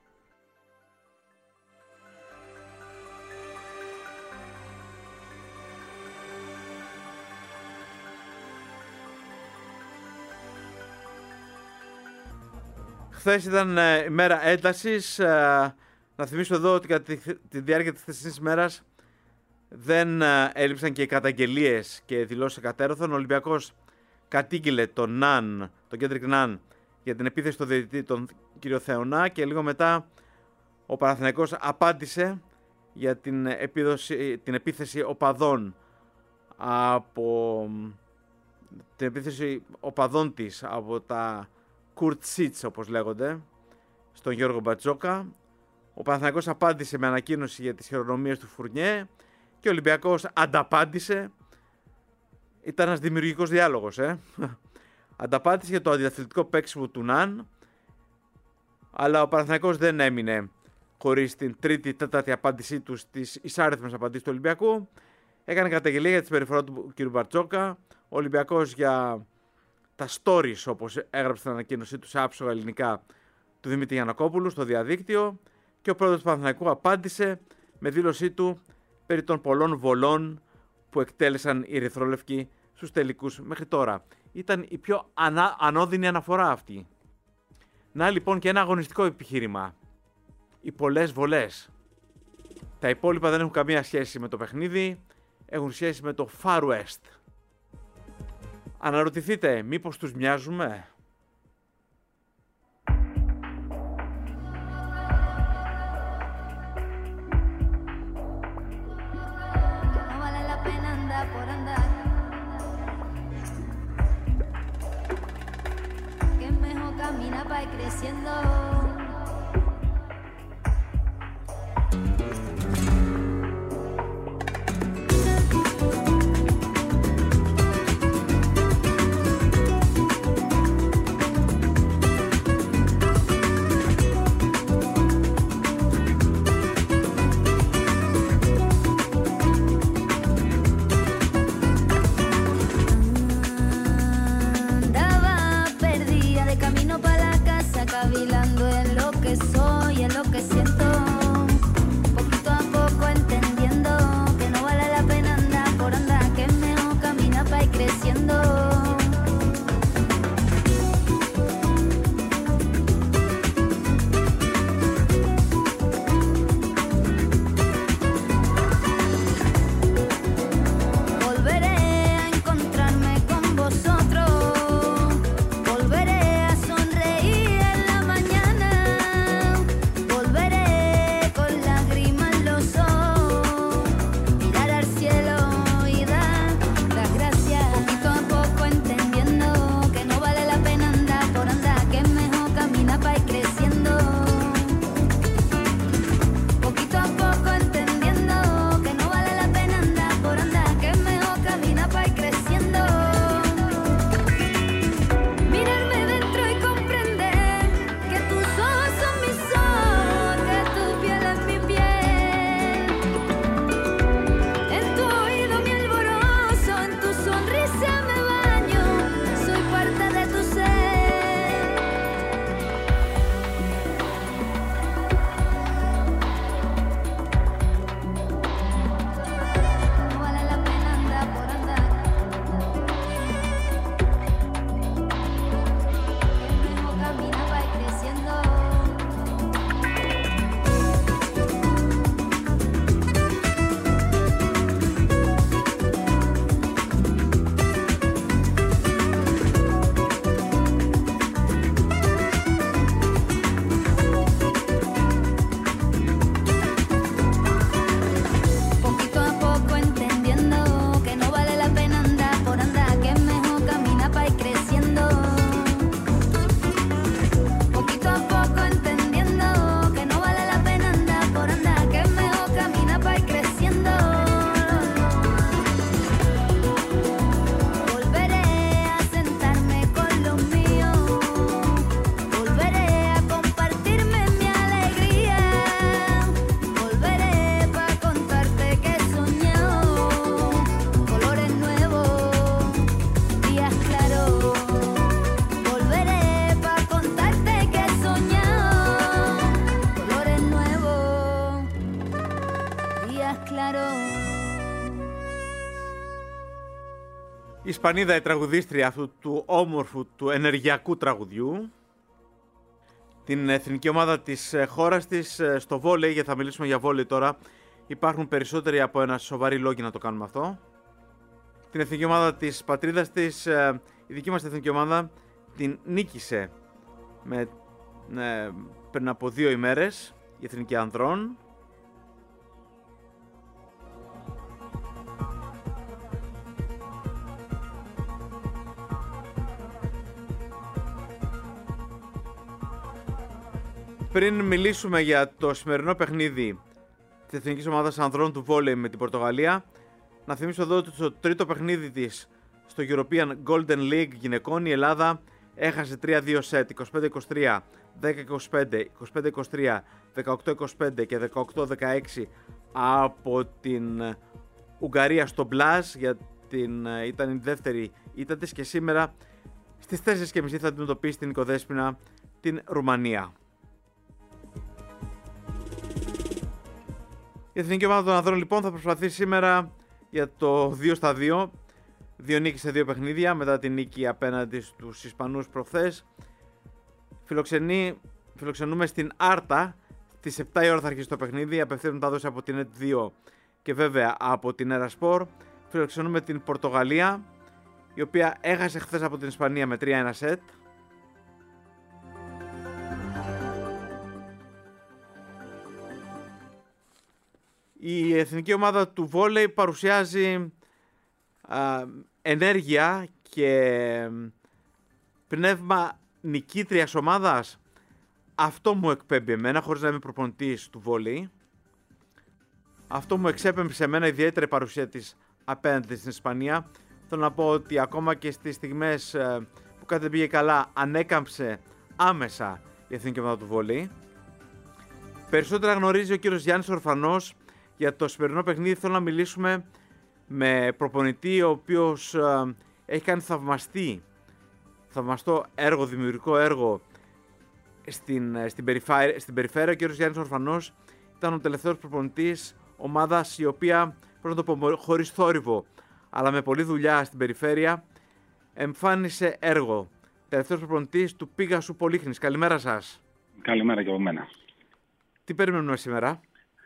Χθες ήταν ημέρα έντασης. Να θυμίσω εδώ ότι κατά τη διάρκεια της χθεσινής ημέρας δεν έλειψαν και οι καταγγελίες και δηλώσεις εκατέρωθων. Ο Ολυμπιακός κατήγγειλε τον Κέντρικ Ναν για την επίθεση στον διαιτητή, τον κύριο Θεωνά, και λίγο μετά ο Παναθηναϊκός απάντησε για την επίθεση οπαδών από την επίθεση οπαδών της από τα Kurt Sitz, όπως λέγονται, στον Γιώργο Μπατζόκα. Ο Παναθηναϊκός απάντησε με ανακοίνωση για τις χειρονομίες του Φουρνιέ και ο Ολυμπιακός ανταπάντησε. Ήταν ένας δημιουργικός διάλογος, Ανταπάντησε για το αντιαθλητικό παίξιμο του Ναν, αλλά ο Παναθηναϊκός δεν έμεινε χωρίς την τρίτη, τέταρτη απάντησή του στις εισάριθμες απαντήσεις του Ολυμπιακού. Έκανε καταγγελία για τη συμπεριφορά του κ. Μπαρτζόκα. Ο Ολυμπιακός για τα stories, όπως έγραψε στην ανακοίνωσή του σε άψογα ελληνικά, του Δημήτρη Γιαννακόπουλου στο διαδίκτυο, και ο πρόεδρος του Παναθηναϊκού απάντησε με δήλωσή του περί των πολλών βολών που εκτέλεσαν οι ερυθρόλευκοι στους τελικούς μέχρι τώρα. Ήταν η πιο ανώδυνη αναφορά αυτή. Να λοιπόν και ένα αγωνιστικό επιχείρημα. Οι πολλές βολές. Τα υπόλοιπα δεν έχουν καμία σχέση με το παιχνίδι, έχουν σχέση με το Far West. Αναρωτηθείτε, μήπως τους μοιάζουμε? Camina pa' ir creciendo. Cavilando en lo que soy, en lo que siento, poquito a poco entendiendo que no vale la pena andar por andar, que es mejor caminar para ir creciendo. Volveré a encontrarme con vosotros, volveré a sonreír. Η Ισπανίδα, η τραγουδίστρια αυτού του όμορφου, του ενεργειακού τραγουδιού. Την εθνική ομάδα της χώρας της στο βόλεϊ, γιατί θα μιλήσουμε για βόλεϊ τώρα. Υπάρχουν περισσότεροι από ένα σοβαροί λόγοι να το κάνουμε αυτό. Την εθνική ομάδα της πατρίδας της, η δική μας εθνική ομάδα την νίκησε πριν από 2 ημέρες η εθνική ανδρών. πριν μιλήσουμε για το σημερινό παιχνίδι της Εθνικής Ομάδας Ανδρών του Βόλεϊ με την Πορτογαλία, να θυμίσω εδώ ότι στο τρίτο παιχνίδι της στο European Golden League γυναικών η Ελλάδα έχασε 3-2 σετ, 25-23, 10-25, 25-23, 18-25 και 18-16 από την Ουγγαρία στο Μπλάζ, ήταν η δεύτερη ήττα της, και σήμερα στις 4.30 θα αντιμετωπίσει την Νικοδέσποινα την Ρουμανία. Η Εθνική Ομάδα των Ανδρών λοιπόν θα προσπαθήσει σήμερα για το 2-2, 2 νίκες σε 2 παιχνίδια μετά την νίκη απέναντι στους Ισπανούς προχθές. Φιλοξενούμε στην Άρτα, στις 7 η ώρα θα αρχίσει το παιχνίδι, απευθεία μετάδοση από την ΕΤ2 και βέβαια από την Ερασπορ. Φιλοξενούμε την Πορτογαλία, η οποία έχασε χθες από την Ισπανία με 3-1 σετ. Η Εθνική Ομάδα του Βόλεϊ παρουσιάζει ενέργεια και πνεύμα νικήτριας ομάδας. Αυτό μου εκπέμπει εμένα, χωρίς να είμαι προπονητής του βόλεϊ. Αυτό μου εξέπεμψε εμένα ιδιαίτερη παρουσία της απέναντι στην Ισπανία. Θέλω να πω ότι ακόμα και στις στιγμές που κάτι δεν πήγε καλά, ανέκαμψε άμεσα η Εθνική Ομάδα του Βόλεϊ. Περισσότερα γνωρίζει ο κύριος Γιάννης Ορφανός. Για το σημερινό παιχνίδι θέλω να μιλήσουμε με προπονητή, ο οποίος έχει κάνει θαυμαστό έργο, δημιουργικό έργο στην περιφέρεια. Ο κύριος Γιάννης Ορφανός ήταν ο τελευταίος προπονητής ομάδας η οποία, πρέπει να το πω χωρίς θόρυβο, αλλά με πολλή δουλειά στην περιφέρεια, εμφάνισε έργο. Τελευταίος προπονητής του Πίγασου Πολύχνης. Καλημέρα σας. Καλημέρα και από μένα. Τι περιμένουμε σήμερα?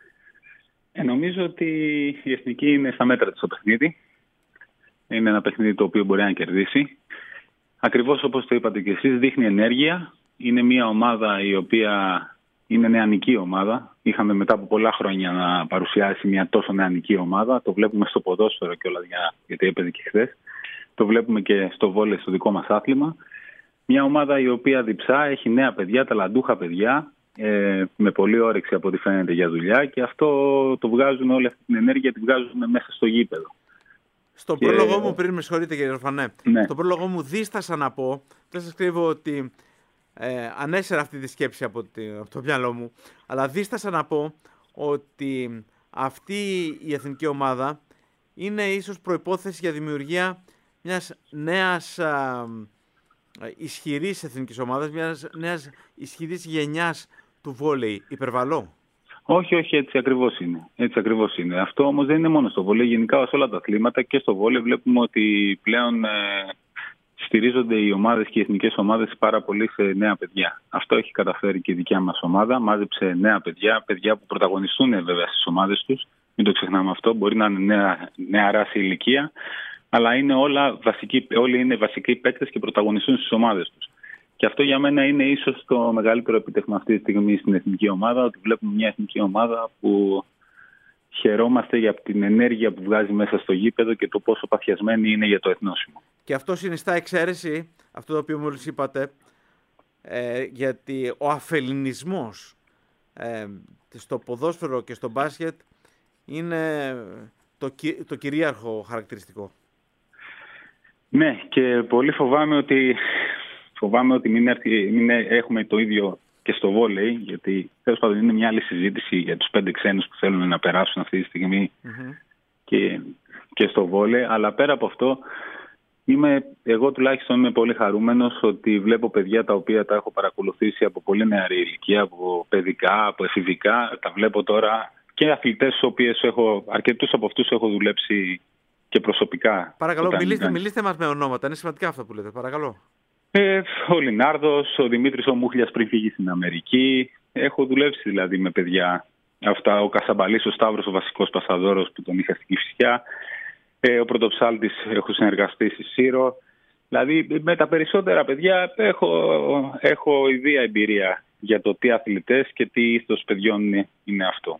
Νομίζω ότι η Εθνική είναι στα μέτρα της στο παιχνίδι. Είναι ένα παιχνίδι το οποίο μπορεί να κερδίσει. Ακριβώς όπως το είπατε και εσείς, δείχνει ενέργεια. Είναι μια ομάδα η οποία είναι νεανική ομάδα. Είχαμε μετά από πολλά χρόνια να παρουσιάσει μια τόσο νεανική ομάδα. Το βλέπουμε στο ποδόσφαιρο κιόλας, γιατί έπαιζε και χθες. Το βλέπουμε και στο βόλεϊ, στο δικό μας άθλημα. Μια ομάδα η οποία διψά, έχει νέα παιδιά, ταλαντούχα παιδιά, με πολλή όρεξη από ό,τι φαίνεται για δουλειά, και αυτό το βγάζουν, όλη αυτή την ενέργεια τη βγάζουν μέσα στο γήπεδο. Στον πρόλογο μου, πριν με συγχωρείτε κύριε Ορφανέ, ναι. Στον πρόλογο μου δίστασα να πω, δεν σας κρύβω ότι ανέσαιρα αυτή τη σκέψη από το μυαλό μου, αλλά δίστασα να πω ότι αυτή η εθνική ομάδα είναι ίσως προϋπόθεση για δημιουργία μιας νέας ισχυρής εθνικής ομάδας, μιας νέας ισχυρής γενιάς του βόλεϊ. Υπερβαλλώ? Όχι, έτσι ακριβώς είναι. Αυτό όμως δεν είναι μόνο στο βόλεϊ. Γενικά σε όλα τα αθλήματα και στο βόλεϊ βλέπουμε ότι πλέον στηρίζονται οι ομάδες και οι εθνικές ομάδες πάρα πολύ σε νέα παιδιά. Αυτό έχει καταφέρει και η δικιά μας ομάδα. Μάζεψε νέα παιδιά που πρωταγωνιστούν βέβαια στις ομάδες τους. Μην το ξεχνάμε αυτό. Μπορεί να είναι νεαρά σε ηλικία, αλλά είναι όλοι είναι βασικοί παίκτες και πρωταγωνιστούν στις ομάδες τους. Και αυτό για μένα είναι ίσως το μεγαλύτερο επιτεύγμα αυτή τη στιγμή στην εθνική ομάδα, ότι βλέπουμε μια εθνική ομάδα που χαιρόμαστε για την ενέργεια που βγάζει μέσα στο γήπεδο και το πόσο παθιασμένη είναι για το εθνόσημο. Και αυτό συνιστά εξαίρεση, αυτό το οποίο μόλις είπατε, γιατί ο αφελινισμός στο ποδόσφαιρο και στο μπάσκετ είναι το κυρίαρχο χαρακτηριστικό. Ναι, και πολύ φοβάμαι ότι μην έχουμε το ίδιο και στο βόλεϊ, γιατί τέλος πάντων είναι μια άλλη συζήτηση για τους 5 ξένους που θέλουν να περάσουν αυτή τη στιγμή και στο βόλεϊ. Αλλά πέρα από αυτό, εγώ τουλάχιστον είμαι πολύ χαρούμενος ότι βλέπω παιδιά τα οποία τα έχω παρακολουθήσει από πολύ νεαρή ηλικία, από παιδικά, από εφηβικά. Τα βλέπω τώρα και αθλητές, αρκετούς από αυτούς έχω δουλέψει και προσωπικά. Παρακαλώ, μιλήστε μας με ονόματα. Είναι σημαντικά αυτά που λέτε. Παρακαλώ. Ο Λινάρδος, ο Δημήτρης ο Μούχλιας πριν φύγει στην Αμερική. Έχω δουλέψει δηλαδή με παιδιά αυτά. Ο Κασαμπαλής, ο Σταύρος, ο βασικός πασαδόρος που τον είχα στην Κηφισιά. Ο Πρωτοψάλτης, έχω συνεργαστεί στη Σύρο. Δηλαδή με τα περισσότερα παιδιά έχω ιδία εμπειρία για το τι αθλητές και τι ήθος παιδιών είναι αυτό.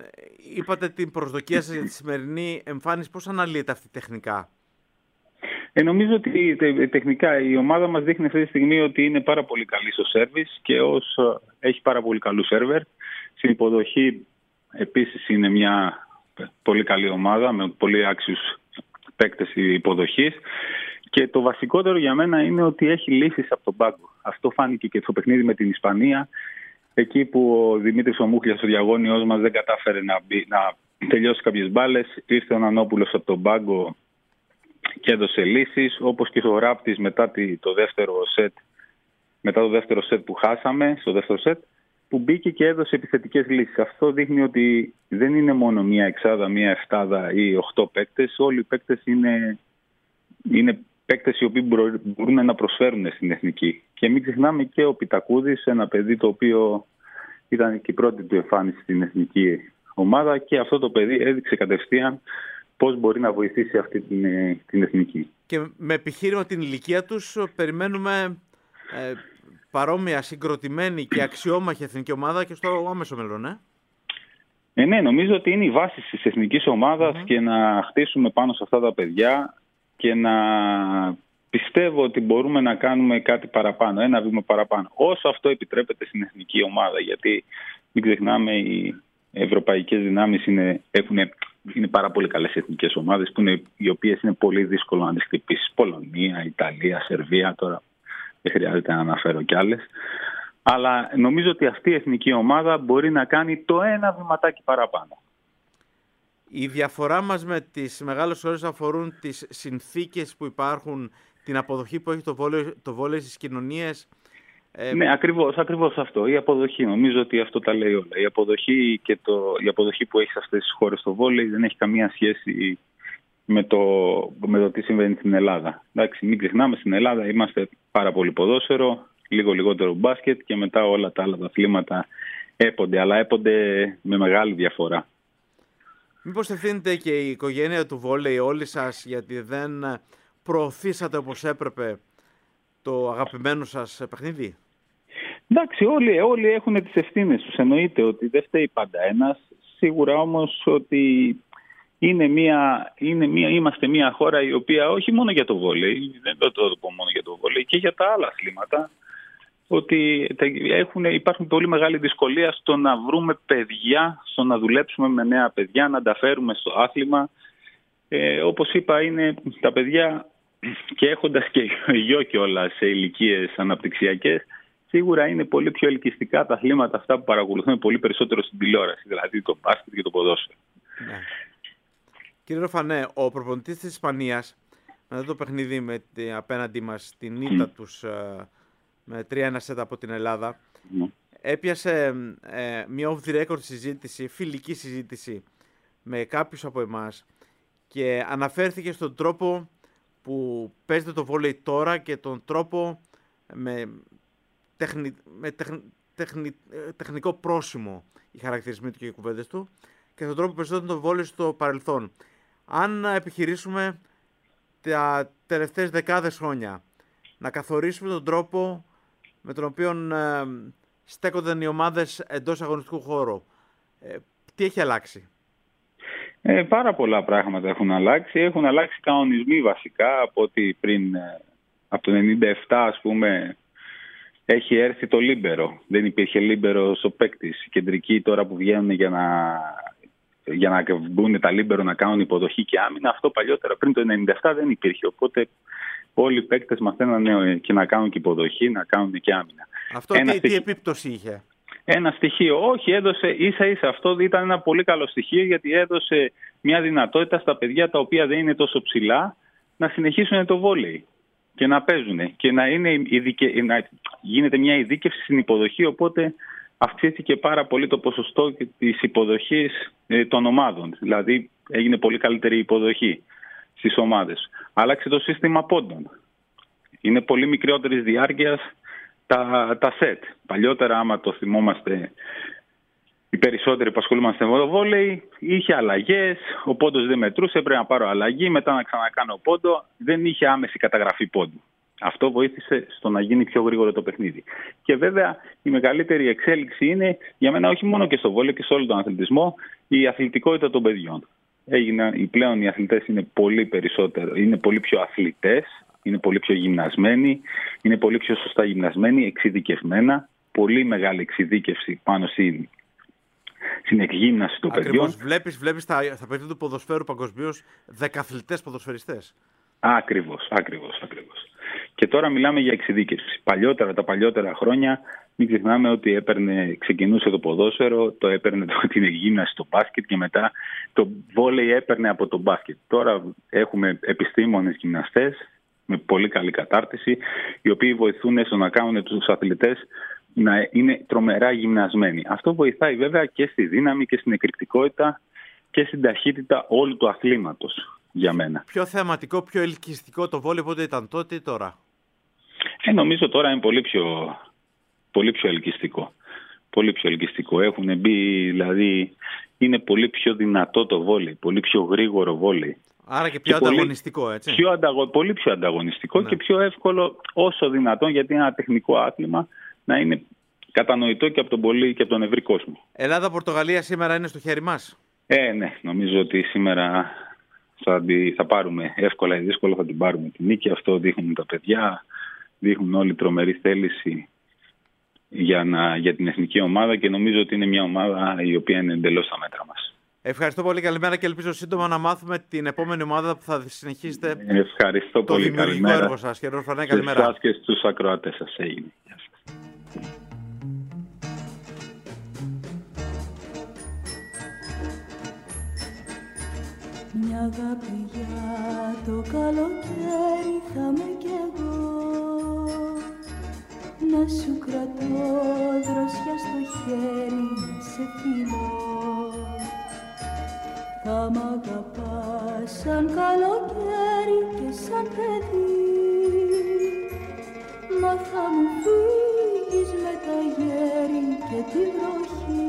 Είπατε την προσδοκία σας για τη σημερινή εμφάνιση. Πώς αναλύεται αυτή τεχνικά? Νομίζω ότι τεχνικά η ομάδα μας δείχνει αυτή τη στιγμή ότι είναι πάρα πολύ καλή στο σέρβις και έχει πάρα πολύ καλούς σέρβερ. Στην υποδοχή επίσης είναι μια πολύ καλή ομάδα με πολύ άξιους παίκτες υποδοχής. Και το βασικότερο για μένα είναι ότι έχει λύσεις από τον πάγκο. Αυτό φάνηκε και στο παιχνίδι με την Ισπανία. Εκεί που ο Δημήτρης ο Μούχλιας, ο διαγώνιος μας, δεν κατάφερε να τελειώσει κάποιες μπάλες, ήρθε ο Νανόπουλος από τον πάγκο και έδωσε λύσεις, όπως και ο Ράπτης μετά το δεύτερο σετ που χάσαμε, στο δεύτερο σετ, που μπήκε και έδωσε επιθετικές λύσεις. Αυτό δείχνει ότι δεν είναι μόνο μία εξάδα, μία εφτάδα ή 8 παίκτες. Όλοι οι παίκτες είναι παίκτες οι οποίοι μπορούν να προσφέρουν στην εθνική. Και μην ξεχνάμε και ο Πιτακούδης, ένα παιδί το οποίο ήταν και η πρώτη του εμφάνιση στην εθνική ομάδα, και αυτό το παιδί έδειξε κατευθείαν πώς μπορεί να βοηθήσει αυτή την εθνική. Και με επιχείρημα την ηλικία τους περιμένουμε παρόμοια συγκροτημένη και αξιόμαχη εθνική ομάδα και στο άμεσο μέλλον, Ναι, νομίζω ότι είναι η βάση της εθνικής ομάδας και να χτίσουμε πάνω σε αυτά τα παιδιά και να πιστεύω ότι μπορούμε να κάνουμε κάτι παραπάνω, ένα βήμα παραπάνω. Όσο αυτό επιτρέπεται στην εθνική ομάδα, γιατί μην ξεχνάμε οι ευρωπαϊκές δυνάμεις είναι πάρα πολύ καλές εθνικές ομάδες, οι οποίες είναι πολύ δύσκολο να τις χτυπήσεις. Πολωνία, Ιταλία, Σερβία, τώρα δεν χρειάζεται να αναφέρω κι άλλες. Αλλά νομίζω ότι αυτή η εθνική ομάδα μπορεί να κάνει το ένα βηματάκι παραπάνω. Η διαφορά μας με τις μεγάλες χώρες αφορούν τις συνθήκες που υπάρχουν, την αποδοχή που έχει το βόλεϊ στις κοινωνίες. Ναι, ακριβώς αυτό. Η αποδοχή, νομίζω ότι αυτό τα λέει όλα. Η αποδοχή και η αποδοχή που έχει σε αυτές τις χώρες στο βόλεϊ δεν έχει καμία σχέση με το τι συμβαίνει στην Ελλάδα. Εντάξει, μην ξεχνάμε, στην Ελλάδα είμαστε πάρα πολύ ποδόσφαιρο, λίγο λιγότερο μπάσκετ και μετά όλα τα άλλα τα αθλήματα έπονται, αλλά έπονται με μεγάλη διαφορά. Μήπως ευθύνεται και η οικογένεια του βόλεϊ, όλοι σας, γιατί δεν προωθήσατε όπως έπρεπε το αγαπημένο σας παιχνίδι? Εντάξει, όλοι έχουν τις ευθύνες τους. Εννοείται ότι δεν φταίει πάντα ένας. Σίγουρα όμως ότι είμαστε μια χώρα η οποία, όχι μόνο για το βόλεϊ, δεν το πω μόνο για το βόλεϊ, και για τα άλλα αθλήματα, ότι υπάρχουν πολύ μεγάλη δυσκολία στο να βρούμε παιδιά, στο να δουλέψουμε με νέα παιδιά, να τα φέρουμε στο άθλημα. Όπως είπα, είναι τα παιδιά, και έχοντας και γιο κιόλας σε ηλικίες αναπτυξιακές, σίγουρα είναι πολύ πιο ελκυστικά τα αθλήματα αυτά που παρακολουθούμε πολύ περισσότερο στην τηλεόραση, δηλαδή το μπάσκετ και το ποδόσφαιρο. Ναι. Κύριε Ροφανέ, ο προπονητής της Ισπανίας, μετά το παιχνίδι απέναντί μας, την ήττα τους με 3-1 σετ από την Ελλάδα, έπιασε μια off the record συζήτηση, φιλική συζήτηση με κάποιους από εμάς και αναφέρθηκε στον τρόπο που παίζεται το βόλεϊ τώρα και τον τρόπο με τεχνικό πρόσημο, οι χαρακτηρισμοί του και οι κουβέντες του, και τον τρόπο που παίζεται το βόλεϊ στο παρελθόν. Αν επιχειρήσουμε τα τελευταίες δεκάδες χρόνια να καθορίσουμε τον τρόπο με τον οποίο στέκονταν οι ομάδες εντός αγωνιστικού χώρου, τι έχει αλλάξει? Πάρα πολλά πράγματα έχουν αλλάξει. Έχουν αλλάξει κανονισμοί βασικά, από ότι από το 97 ας πούμε έχει έρθει το λίμπερο. Δεν υπήρχε λίμπερο στο παίκτης. Οι κεντρικοί τώρα που βγαίνουν για να μπουν τα λίμπερο να κάνουν υποδοχή και άμυνα, αυτό παλιότερα πριν το 97 δεν υπήρχε. Οπότε όλοι οι παίκτες μαθαίνανε και να κάνουν και υποδοχή, να κάνουν και άμυνα. Αυτό τι επίπτωση είχε? Ένα στοιχείο, όχι, έδωσε ίσα-ίσα. Αυτό ήταν ένα πολύ καλό στοιχείο, γιατί έδωσε μια δυνατότητα στα παιδιά τα οποία δεν είναι τόσο ψηλά να συνεχίσουν το βόλεϊ και να παίζουν και να γίνεται μια ειδίκευση στην υποδοχή, οπότε αυξήθηκε πάρα πολύ το ποσοστό της υποδοχής των ομάδων. Δηλαδή έγινε πολύ καλύτερη υποδοχή στις ομάδες. Άλλαξε το σύστημα πόντων. Είναι πολύ μικρότερης διάρκειας τα σετ. Παλιότερα, άμα το θυμόμαστε, οι περισσότεροι που ασχολούμαστε με το βόλεϊ, είχε αλλαγές, ο πόντος δεν μετρούσε, έπρεπε να πάρω αλλαγή, μετά να ξανακάνω πόντο, δεν είχε άμεση καταγραφή πόντου. Αυτό βοήθησε στο να γίνει πιο γρήγορο το παιχνίδι. Και βέβαια η μεγαλύτερη εξέλιξη είναι, για μένα όχι μόνο και στο βόλεϊ και σε όλο τον αθλητισμό, η αθλητικότητα των παιδιών. Πλέον οι αθλητές είναι πολύ περισσότερο, είναι πολύ πιο αθλητές, είναι πολύ πιο γυμνασμένοι, είναι πολύ πιο σωστά γυμνασμένοι, εξειδικευμένα, πολύ μεγάλη εξειδίκευση πάνω στην εκγύμναση των παιδιών. Βλέπεις στα παιδιά του ποδοσφαίρου παγκοσμίως δεκαθλητές ποδοσφαιριστές. Ακριβώς. Και τώρα μιλάμε για εξειδίκευση. Τα παλιότερα χρόνια, μην ξεχνάμε ότι ξεκινούσε το ποδόσφαιρο, το έπαιρνε την εκγύμναση το μπάσκετ και μετά το βόλεϊ έπαιρνε από το μπάσκετ. Τώρα έχουμε επιστήμονες γυμναστές με πολύ καλή κατάρτιση, οι οποίοι βοηθούν στο να κάνουν τους αθλητές να είναι τρομερά γυμνασμένοι. Αυτό βοηθάει βέβαια και στη δύναμη και στην εκρηκτικότητα και στην ταχύτητα όλου του αθλήματος για μένα. Πιο θεαματικό, πιο ελκυστικό το βόλεϊ πότε ήταν τότε ή τώρα? Νομίζω τώρα είναι πολύ πιο ελκυστικό. Πολύ πιο ελκυστικό. Έχουν μπει, δηλαδή είναι πολύ πιο δυνατό το βόλεϊ, πολύ πιο γρήγορο βόλεϊ. Άρα και πιο ανταγωνιστικό, έτσι. Πολύ πιο ανταγωνιστικό, ναι. Και πιο εύκολο όσο δυνατόν, γιατί είναι ένα τεχνικό άθλημα, να είναι κατανοητό και από τον πολύ και από τον ευρύ κόσμο. Ελλάδα-Πορτογαλία σήμερα είναι στο χέρι μας. Ναι, νομίζω ότι σήμερα θα πάρουμε εύκολα ή δύσκολα, θα την πάρουμε τη νίκη. Αυτό δείχνουν τα παιδιά, δείχνουν όλη τρομερή θέληση για την εθνική ομάδα και νομίζω ότι είναι μια ομάδα η οποία είναι εντελώς στα μέτρα μας. Ευχαριστώ πολύ, καλημέρα και ελπίζω σύντομα να μάθουμε την επόμενη ομάδα που θα συνεχίσετε. Ευχαριστώ το πολύ, δημιουργικό έργο σας. Σε εσάς και στους ακροατές σας. Έγινε. Γεια σας. Μια αγάπη για το καλοκαίρι θα με κι εγώ, να σου κρατώ δροσιά στο χέρι, να σε φιλώ. Θα μ' αγαπάς σαν καλοκαίρι και σαν παιδί, μα θα μου φύγεις με τα γέρι και τη βροχή.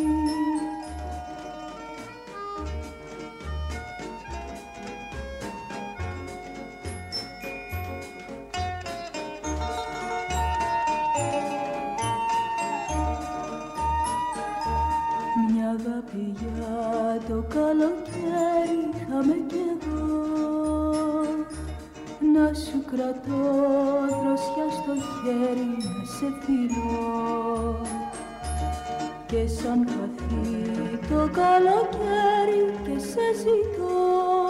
Μια αγάπη για το καλοκαίρι είχαμε κι εγώ, να σου κρατώ δροσιά στο χέρι, να σε φιλώ. Και σαν χαθεί το καλοκαίρι και σε ζητώ,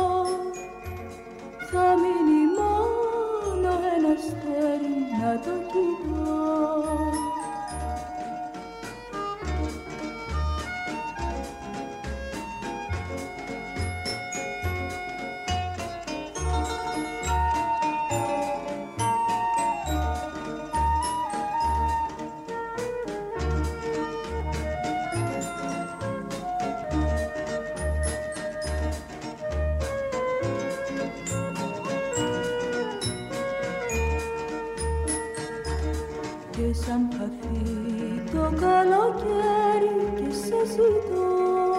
θα μείνει μόνο ένα αστέρι να το κοιτώ. Και σαν χαθεί το καλοκαίρι και σε ζητώ,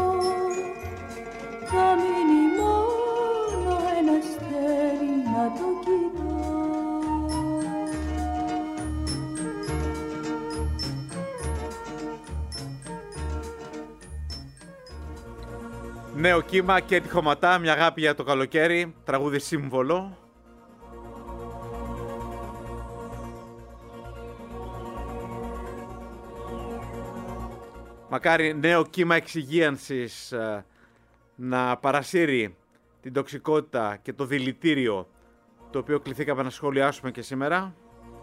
θα μείνει μόνο ένα αστέρι να το κοιτώ. Νέο κύμα και τη χωματά, μια αγάπη για το καλοκαίρι, τραγούδι σύμβολο. Μακάρι νέο κύμα εξυγίανσης να παρασύρει την τοξικότητα και το δηλητήριο το οποίο κληθήκαμε να σχολιάσουμε και σήμερα.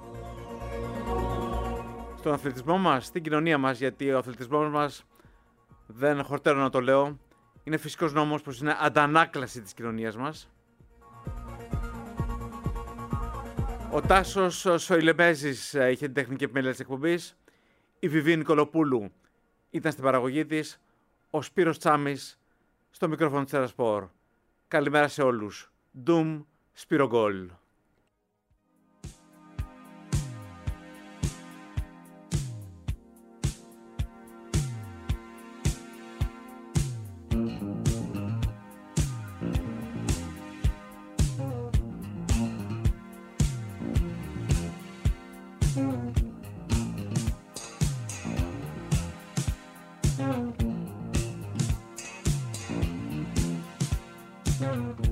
Στον αθλητισμό μας, στην κοινωνία μας, γιατί ο αθλητισμός μας, δεν χορταίνω να το λέω, είναι φυσικός νόμος πως είναι αντανάκλαση της κοινωνίας μας. Ο Τάσος Σοηλεμέζης είχε την τεχνική επιμέλεια της εκπομπής, η Βιβί Νικολοπούλου ήταν στην παραγωγή της, ο Σπύρος Τσάμης στο μικρόφωνο της Τερασπορ. Καλημέρα σε όλους. Ντουμ, Σπύρο Γκολ. Thank you.